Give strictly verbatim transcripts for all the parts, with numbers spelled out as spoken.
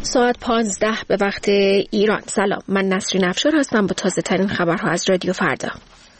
ساعت پانزده به وقت ایران. سلام، من نسرین افشار هستم با تازه ترین خبرها از رادیو فردا.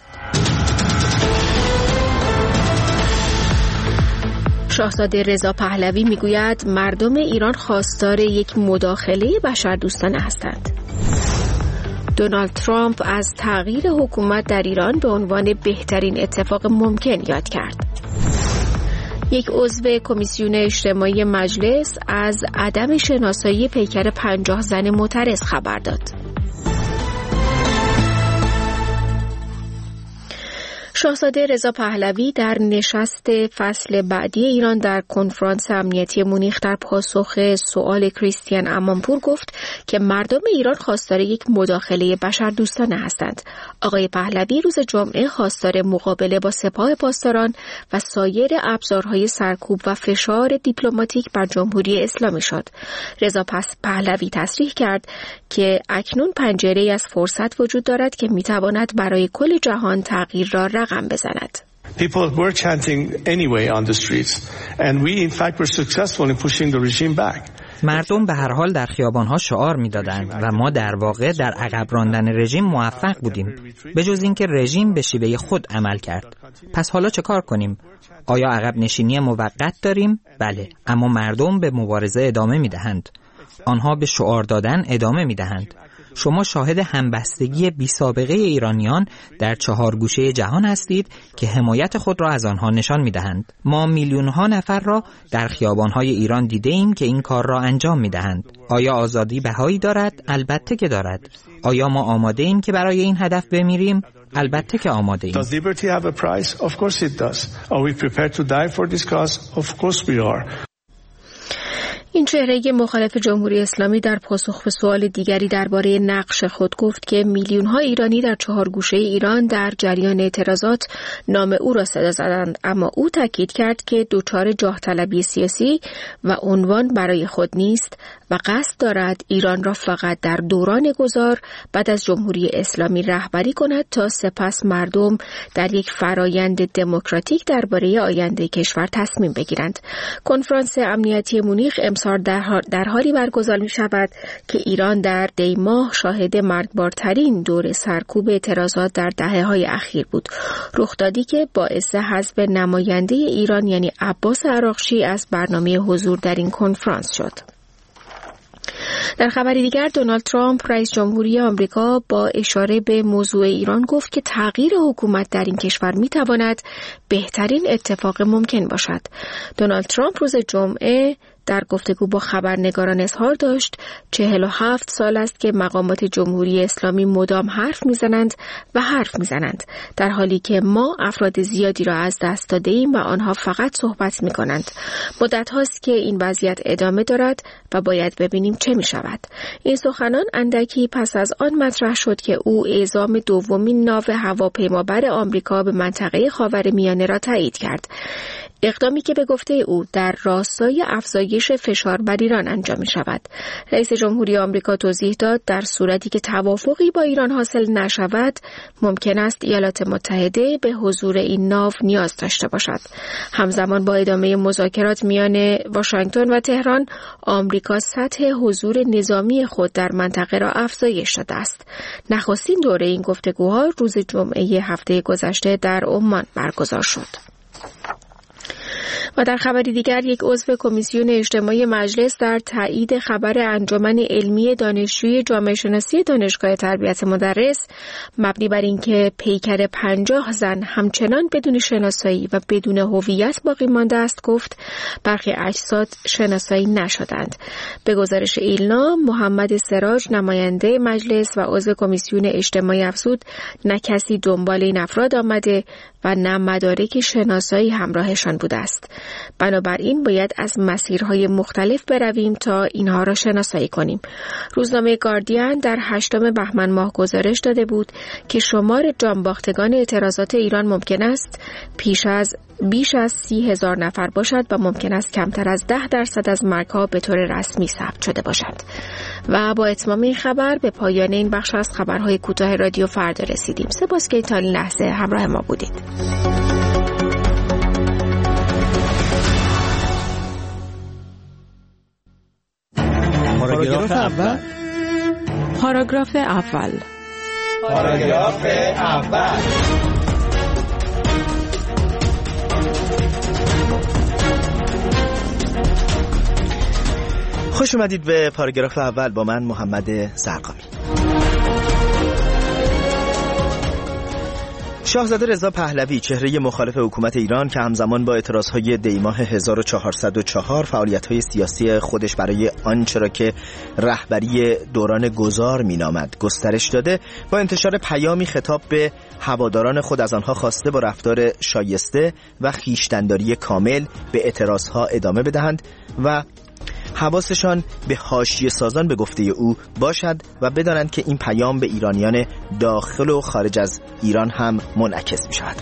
شاهزاده رضا پهلوی میگوید مردم ایران خواستار یک مداخله بشردوستانه هستند. دونالد ترامپ از تغییر حکومت در ایران به عنوان بهترین اتفاق ممکن یاد کرد. یک عضو کمیسیون اجتماعی مجلس از عدم شناسایی پیکر پنجاه زن معترض خبر داد. شاهزاده رضا پهلوی در نشست فصل بعدی ایران در کنفرانس امنیتی مونیخ در پاسخ سؤال کریستیان امانپور گفت که مردم ایران خواستار یک مداخله بشردوستانه هستند. آقای پهلوی روز جمعه خواستار مقابله با سپاه پاسداران و سایر ابزارهای سرکوب و فشار دیپلماتیک بر جمهوری اسلامی شد. رضا پهلوی تصریح کرد که اکنون پنجره‌ای از فرصت وجود دارد که میتواند برای کل جهان تغییر را رقم بزند. People were chanting anyway on the streets and we in fact were successful in pushing the regime back. مردم به هر حال در خیابان‌ها شعار می‌دادند و ما در واقع در عقب راندن رژیم موفق بودیم، به جز اینکه رژیم به شیوه خود عمل کرد. پس حالا چه کار کنیم؟ آیا عقب نشینی موقت داریم؟ بله، اما مردم به مبارزه ادامه می‌دهند. آنها به شعار دادن ادامه می‌دهند. شما شاهد همبستگی بی سابقه ایرانیان در چهار گوشه جهان هستید که حمایت خود را از آنها نشان می‌دهند. ما میلیون‌ها نفر را در خیابان‌های ایران دیده‌ایم که این کار را انجام می‌دهند. آیا آزادی بهایی دارد؟ البته که دارد. آیا ما آماده ایم که برای این هدف بمیریم؟ البته که آماده ایم. Does liberty have a price? Of course it does. Are we prepared to die for this cause? Of course we are. این چهره مخالف جمهوری اسلامی در پاسخ به سوال دیگری درباره نقش خود گفت که میلیون‌ها ایرانی در چهار گوشه ایران در جریان اعتراضات نام او را صدا زدند، اما او تاکید کرد که دچار جاه طلبی سیاسی و عنوان برای خود نیست و قصد دارد ایران را فقط در دوران گذار بعد از جمهوری اسلامی رهبری کند تا سپس مردم در یک فرایند دموکراتیک درباره آینده کشور تصمیم بگیرند. کنفرانس امنیتی مونیخ امسال در حالی برگزار می شود که ایران در دی ماه شاهد مرگبارترین دور سرکوب اعتراضات در دهه‌های اخیر بود، رخدادی که باعث حذف نماینده ایران یعنی عباس عراقچی از برنامه حضور در این کنفرانس شد. در خبری دیگر دونالد ترامپ رئیس جمهوری آمریکا با اشاره به موضوع ایران گفت که تغییر حکومت در این کشور میتواند بهترین اتفاق ممکن باشد. دونالد ترامپ روز جمعه در گفتگو با خبرنگاران اظهار داشت چهل و هفت سال است که مقامات جمهوری اسلامی مدام حرف میزنند و حرف میزنند، در حالی که ما افراد زیادی را از دست داده ایم و آنها فقط صحبت میکنند. مدت هاست که این وضعیت ادامه دارد و باید ببینیم چه می شود. این سخنان اندکی پس از آن مطرح شد که او اعزام دومین ناو هواپیمابر آمریکا به منطقه خاورمیانه را تایید کرد. اقدامی که به گفته او در راستای افزایش فشار بر ایران انجام می شود. رئیس جمهوری آمریکا توضیح داد در صورتی که توافقی با ایران حاصل نشود، ممکن است ایالات متحده به حضور این ناو نیاز داشته باشد. همزمان با ادامه مذاکرات میان واشنگتن و تهران، آمریکا سطح حضور نظامی خود در منطقه را افزایش داده است. نخستین دوره این گفتگوها روز جمعه هفته گذشته در عمان برگزار شد. و در خبری دیگر یک عضو کمیسیون اجتماعی مجلس در تایید خبر انجمن علمی دانشجوی جامعه شناسی دانشگاه تربیت مدرس مبنی بر اینکه پیکر پنجاه زن همچنان بدون شناسایی و بدون هویت باقی مانده است گفت برخی اجساد شناسایی نشدند. به گزارش ایلنا، محمد سراج نماینده مجلس و عضو کمیسیون اجتماعی افزود نه کسی دنبال این افراد آمده و نه مدارک شناسایی همراهشان بوده است. بنابراین باید از مسیرهای مختلف برویم تا اینها را شناسایی کنیم. روزنامه گاردین در هشتم بهمن ماه گزارش داده بود که شمار جانباختگان اعتراضات ایران ممکن است پیش از بیش از سی هزار نفر باشد و ممکن است کمتر از ده درصد از مرگ‌ها به طور رسمی ثبت شده باشد. و با اتمام این خبر به پایان این بخش از خبرهای کوتاه رادیو فردا رسیدیم. سپاس که تا این لحظه همراه ما بودید. پاراگراف اول. پاراگراف اول. پاراگراف اول. خوش اومدید به پاراگراف اول با من محمد زرقامی. شاهزاده رضا پهلوی، چهره مخالف حکومت ایران که همزمان با اعتراضهای دیماه هزار و چهارصد و چهار فعالیت‌های سیاسی خودش برای آنچه را که رهبری دوران گذار می‌نامد گسترش داده، با انتشار پیامی خطاب به هواداران خود از آنها خواسته با رفتار شایسته و خویشتن‌داری کامل به اعتراضها ادامه بدهند و حواسشان به حاشیه سازان به گفته او باشد و بدانند که این پیام به ایرانیان داخل و خارج از ایران هم منعکس می شود.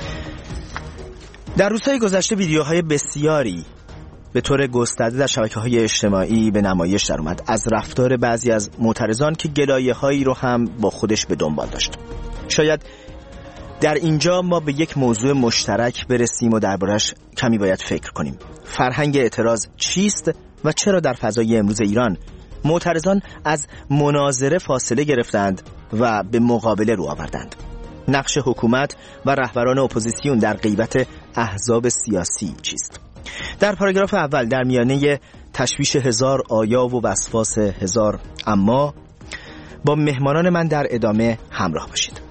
در روزهای گذشته ویدیوهای بسیاری به طور گسترده در شبکه‌های اجتماعی به نمایش در اومد از رفتار بعضی از معترضان که گلایه‌هایی رو هم با خودش به دنبال داشت. شاید در اینجا ما به یک موضوع مشترک برسیم و دربارش کمی باید فکر کنیم. فرهنگ اعتراض چیست و چرا در فضای امروز ایران معترضان از مناظره فاصله گرفتند و به مقابله رو آوردند؟ نقش حکومت و رهبران اپوزیسیون در غیبت احزاب سیاسی چیست؟ در پاراگراف اول در میانه تشویش هزار آیا و وسواس هزار اما با مهمانان من در ادامه همراه باشید.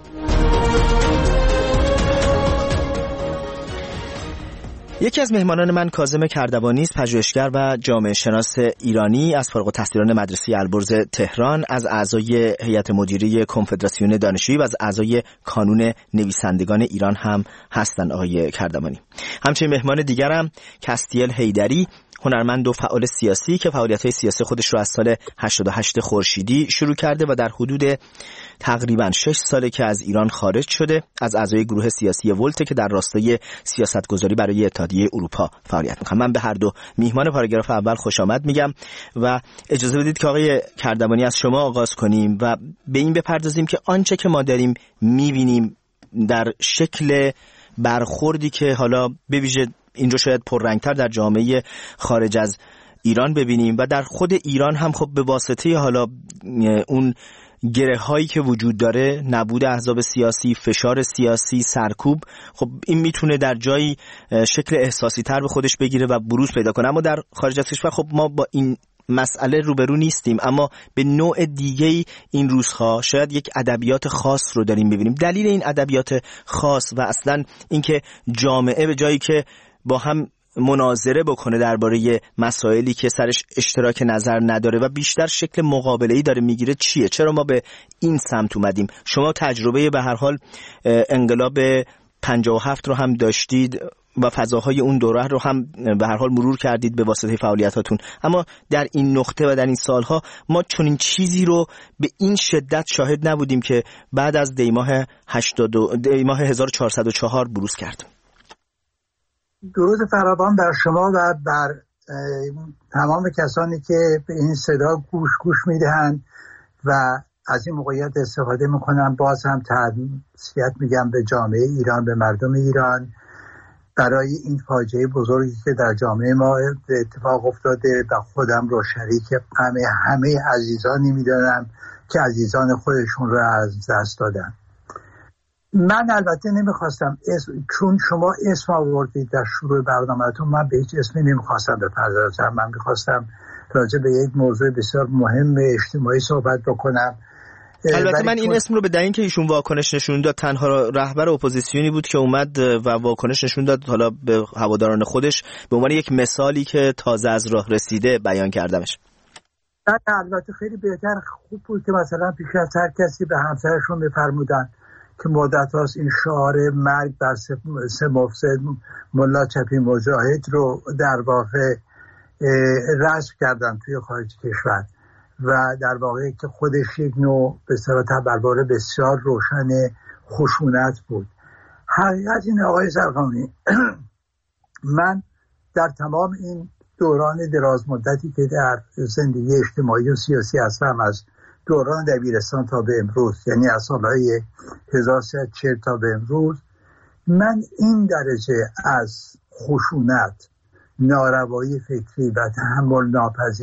یکی از مهمانان من کاظم کردوانی است، پژوهشگر و جامعه شناس ایرانی از فارغ التحصیلان مدرسه البرز تهران، از اعضای هیئت مدیره کنفدراسیون دانشجویی و از اعضای کانون نویسندگان ایران هم هستند. آقای کردوانی همچنین مهمان دیگرم کستیل حیدری، هنرمند و فعال سیاسی که فعالیت‌های سیاسی خودش رو از سال هشتاد و هشت خورشیدی شروع کرده و در حدود تقریباً شش ساله که از ایران خارج شده. از اعضای گروه سیاسی ولت که در راستای سیاستگذاری برای اتحادیه اروپا فعالیت می‌کنه. من به هر دو میهمان پاراگراف اول خوش آمد میگم و اجازه بدید که آقای کردوانی از شما آغاز کنیم و به این بپردازیم که آنچه که ما داریم می‌بینیم در شکل برخوردی که حالا به ویژه این رو شاید پررنگتر در جامعه خارج از ایران ببینیم و در خود ایران هم خب به واسطه حالا اون گره هایی که وجود داره، نبود احزاب سیاسی، فشار سیاسی، سرکوب، خب این میتونه در جایی شکل احساسی تر به خودش بگیره و بروز پیدا کنه. اما در خارج از کشور خب ما با این مسئله روبرو نیستیم، اما به نوع دیگه‌ای این روزها شاید یک ادبیات خاص رو داریم ببینیم. دلیل این ادبیات خاص و اصلا اینکه جامعه به جایی که با هم مناظره بکنه درباره مسائلی که سرش اشتراک نظر نداره و بیشتر شکل مقابله‌ای داره میگیره چیه؟ چرا ما به این سمت اومدیم؟ شما تجربه به هر حال انقلاب پنجاه و هفت رو هم داشتید و فضاهای اون دوره رو هم به هر حال مرور کردید به واسطه فعالیتاتون، اما در این نقطه و در این سالها ما چنین چیزی رو به این شدت شاهد نبودیم که بعد از دیماه هشتاد دیماه هزار و چهارصد و چهار بروز کرد. درود فراوان بر شما و بر تمام کسانی که به این صدا گوش گوش میدهند و از این موقعیت استفاده میکنم. باز هم تسلیت میگم به جامعه ایران، به مردم ایران برای این فاجعه بزرگی که در جامعه ما اتفاق افتاده و خودم رو شریک غم همه عزیزانی میدونم که عزیزان خودشون رو از دست دادن. من البته نمیخواستم اسم، چون شما اسم آوردید در شروع برنامه‌تون، من به هیچ اسمی نمیخواستم بپردازم. من میخواستم راجع به یک موضوع بسیار مهم اجتماعی صحبت بکنم. البته من این اسم رو به دلیل که ایشون واکنش نشون داد، تنها رهبر اپوزیسیونی بود که اومد و واکنش نشون داد، حالا به هواداران خودش به عنوان یک مثالی که تازه از راه رسیده بیان کردمش. البته خیلی بهتر خوب بود که مثلا پیش از هر کسی به همسرشون میفرمودن که مدت هاست این شعار مرگ بر سه مفسد ملا چپی مجاهد رو در واقع رسم کردن توی خارج کشور و در واقع که خودش یک نوع به صورت تبربار بسیار روشن خشونت بود. حقیقت این آقای زرقامی من در تمام این دوران دراز مدتی که در زندگی اجتماعی و سیاسی هستم، از دوران دبیرستان تا به امروز، یعنی از سالهای هزار و سیصد و چهل تا به امروز، من این درجه از خشونت، ناروایی فکری و تحمل ناپذیر